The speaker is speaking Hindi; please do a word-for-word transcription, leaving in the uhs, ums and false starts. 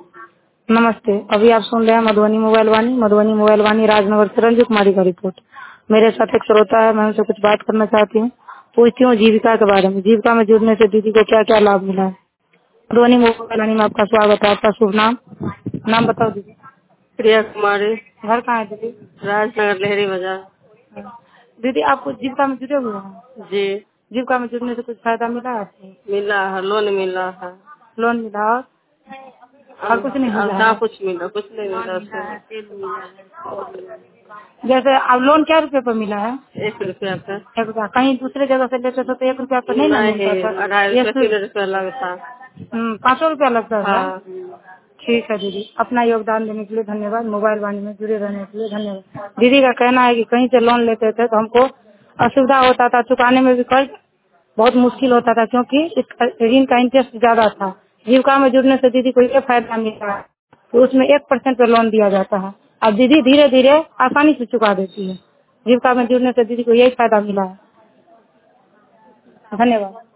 नमस्ते। अभी आप सुन रहे हैं मधुबनी मोबाइल वाणी मधुबनी मोबाइल वाणी राजनगर से रंजू कुमारी का रिपोर्ट। मेरे साथ एक श्रोता है, मैं उनसे कुछ बात करना चाहती हूँ। पूछती हूँ जीविका के बारे में। जीविका में जुड़ने से दीदी को क्या क्या लाभ मिला है। मधुबनी मोबाइल वाणी में आपका स्वागत है। आपका शुभ नाम नाम बताओ दीदी। प्रिया कुमारी। घर कहाँ है दीदी। राजनगर लहरी बाजार। दीदी आप कुछ जीविका में जुड़े हुए हैं। जी। जीविका में जुड़ने से कुछ फायदा मिला है आपको। मिला है, लोन मिला है। लोन मिला और और कुछ नहीं मिला क्या है। कुछ मिला, कुछ नहीं मिला उसमें। जैसे अब लोन क्या रुपए पर मिला है। एक रुपया का। एक रुपया कहीं दूसरे जगह से लेते थे तो एक रुपया पर नहीं ना मिलता नहीं, था। अढ़ाई ये रुपया सिर्फ तीन रुपया लगता। हम्म, पाँच सौ रुपया लगता था। हाँ। ठीक है दीदी, अपना योगदान देने के लिए धन्यवाद। मोबाइल वाणी में जुड़े रहने के लिए धन्यवाद। दीदी का कहना है कि कहीं से लोन लेते थे तो हमको असुविधा होता था, चुकाने में भी कर्ज बहुत मुश्किल होता था क्योंकि इस ऋण का इंटरेस्ट ज्यादा था। जीविका में जुड़ने से दीदी को ये फायदा मिला है कि उसमें एक परसेंट पे लोन दिया जाता है। अब दीदी धीरे धीरे आसानी से चुका देती है। जीविका में जुड़ने से दीदी को यही फायदा मिला है। धन्यवाद।